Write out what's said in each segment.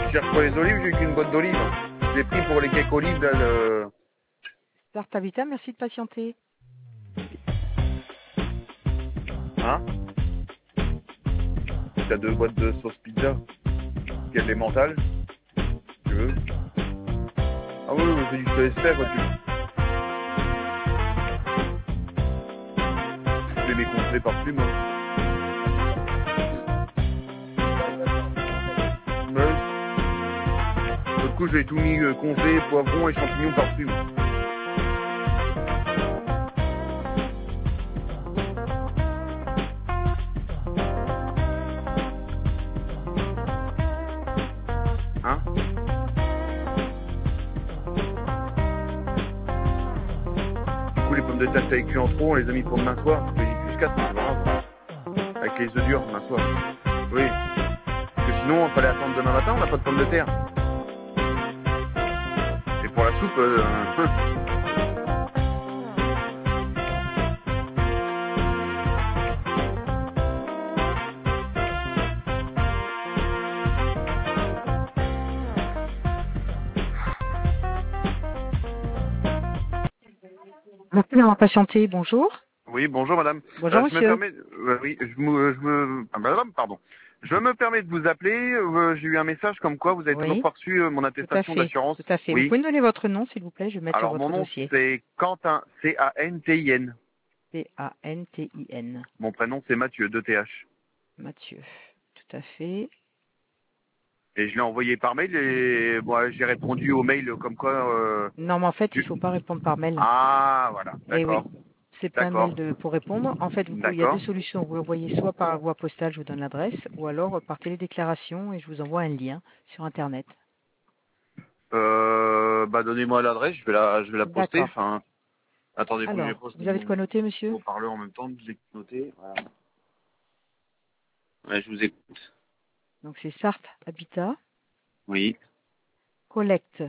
Je cherche pour les olives, j'ai qu'une boîte d'olives. J'ai pris pour les cakes olives, là, le... Start Habitat, merci de patienter. Hein? T'as 2 boîtes de sauce pizza. Il y a des mentales. Tu veux? Ah oui, c'est du CSR, quoi, tu fais mes congelés par-dessus, moi. Ouais. Du coup, j'ai tout mis congelé, poivron et champignons par-dessus, moi. Hein? Du coup, les pommes de terre avec cuit en trop, on les a mis pour demain soir. J'ai mis plus 4, c'est grave. Avec les œufs durs, demain soir. Oui. Parce que sinon, il fallait attendre demain matin, on n'a pas de pommes de terre. Et pour la soupe, Merci d'avoir patienté, bonjour. Oui, bonjour madame. Bonjour Je me monsieur. permets, oui, je me permets de vous appeler. J'ai eu un message comme quoi vous avez toujours Oui, pas reçu mon tout à attestation fait, d'assurance. tout à fait. Vous Oui. pouvez me donner votre nom, s'il vous plaît, je vais mettre sur Alors mon votre nom dossier. c'est Quentin, C-A-N-T-I-N. P-A-N-T-I-N. Mon prénom c'est Mathieu, 2-T-H. Mathieu, tout à fait. Et je l'ai envoyé par mail et bon, j'ai répondu au mail comme quoi. Non, mais en fait, il ne faut pas répondre par mail. Ah voilà, Eh oui, d'accord, c'est pas un d'accord, mail pour répondre. En fait, il y a deux d'accord. solutions. Vous l'envoyez soit par voie postale, je vous donne l'adresse, ou alors par télédéclaration et je vous envoie un lien sur Internet. Bah donnez-moi l'adresse, je vais la poster. D'accord. Enfin, attendez, faut que je Alors, poste vous avez de quoi mon noter, monsieur? haut-parleur en même temps. Je l'ai noté. Voilà. Ouais, je vous écoute. Donc, c'est Sarthe Habitat, Oui. collecte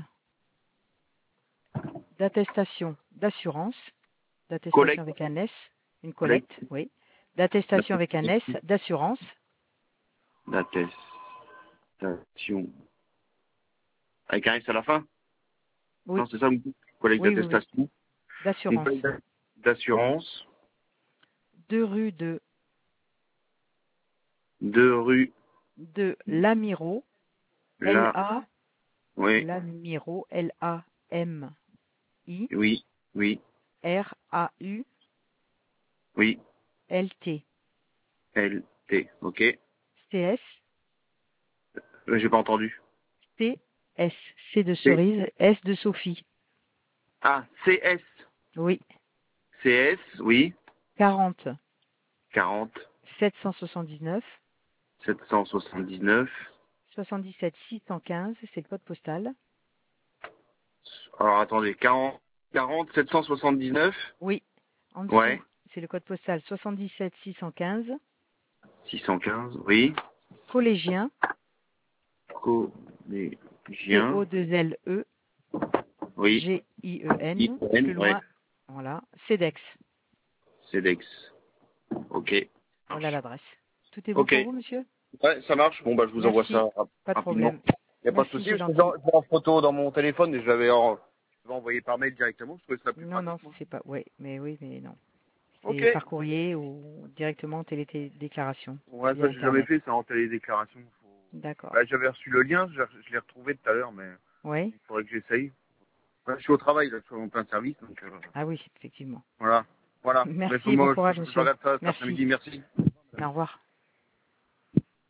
d'attestation d'assurance, d'attestation Collecte. avec un S, une Collecte. collecte, oui, d'attestation avec un S, d'assurance, D'attestation. Avec un S à la fin? oui, Non, c'est ça, collecte oui, oui, oui, d'attestation. Une d'assurance. collecte d'assurance. 2 rue de 2 rue Lamirault, là. Oui. Lamirault, L-A-M-I-R-A-U-L-T. Oui. Oui. Oui. L. T. Ok. CS, J'ai pas entendu. C-S, C de C. cerise, S de Sophie. Ah, CS. Oui, CS, oui. 40 40. 779 779. 77 615, c'est le code postal. Alors attendez, 40 779. Oui, en dessous, Ouais. c'est le code postal 77 615. 615, oui. Collégien, Collégien, C-O-2-L-E, oui. G-I-E-N, plus IN, ouais. loin, voilà, CEDEX. CEDEX. Ok. Voilà Marche. l'adresse. Tout est bon Ok. pour vous, monsieur? Ouais, ça marche. Bon, bah, je vous envoie ça Merci, pas de rapidement. problème. Il n'y a pas de Merci, souci. c'est Je l'ai gentil. en photo dans mon téléphone et je l'avais envoyé par mail directement. Je trouvais ça plus Non, pratique, non, moi. c'est pas, oui, mais non. Ok. C'est par courrier ou directement en télédéclaration Ouais, via ça, j'ai jamais Internet. fait, ça en télédéclaration. D'accord. Bah, j'avais reçu le lien, je l'ai retrouvé tout à l'heure, mais Oui? il faudrait que j'essaye. Ouais, je suis au travail, là, je suis en plein service, donc Ah oui, effectivement. voilà. Voilà. Mais Merci, bon courage, je monsieur. regarde ça cet Merci. après-midi. Merci. Au revoir.